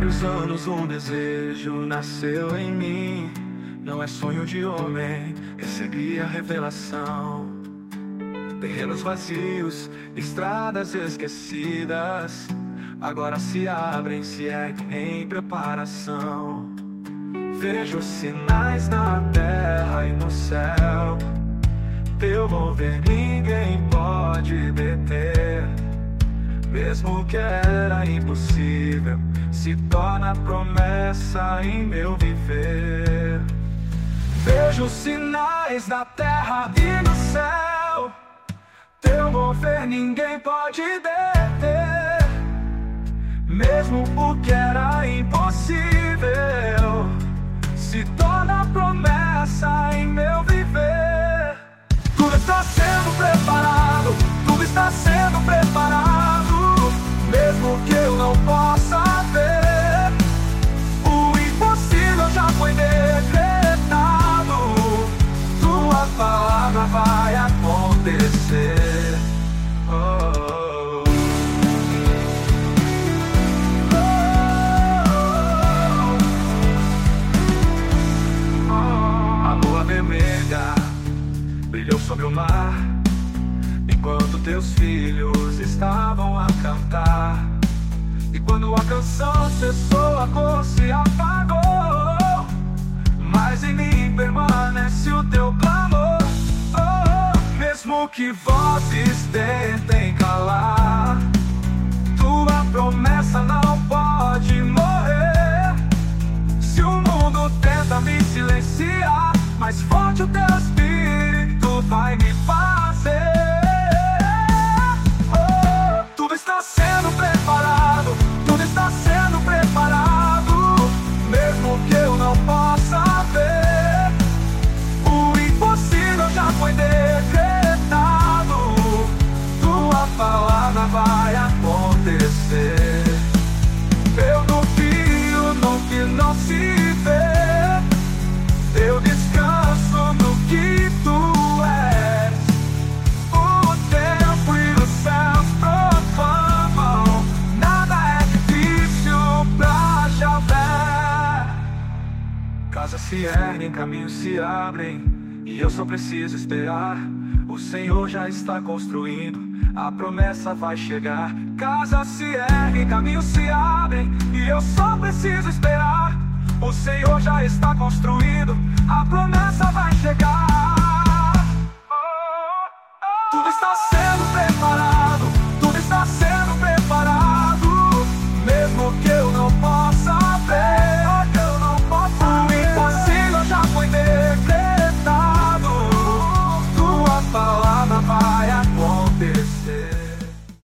vários anos um desejo nasceu em mim. Não é sonho de homem, recebi a revelação. Terrenos vazios, estradas esquecidas, agora se abrem, se é que em preparação. Vejo sinais na terra e no céu, teu mover ninguém pode deter. Mesmo que era impossível, se torna promessa em meu viver. Vejo sinais na terra e no céu, teu mover ninguém pode deter. Mesmo o que era impossível, se torna promessa em meu viver. Tudo está sendo preparado, tudo está sendo preparado. Mesmo que eu não possa ver, o impossível já foi decretado. Tua palavra vai acontecer. Oh, oh, oh, oh. A lua vermelha brilhou sobre o mar, enquanto teus filhos estavam a cantar. E quando a canção cessou, a cor se apagou, mas em mim permanece o teu clamor. Oh, mesmo que vozes tentem calar, tua promessa não pode morrer. Se o mundo tenta me silenciar, mais forte o teu espírito vai me fazer. Tudo está sendo preparado, tudo está sendo preparado. Mesmo que eu não possa ver, o impossível já foi decretado. Tua palavra vai acontecer. Eu confio no que não se vê, eu descanso no que tu és. O tempo e os céus proclamam, nada é difícil pra Javé. Casas se erguem, caminhos se abrem, e eu só preciso esperar. O Senhor já está construindo, a promessa vai chegar. Casas se erguem, caminhos se abrem, e eu só preciso esperar. O Senhor já está construindo, a promessa vai chegar. Tudo está sendo feito.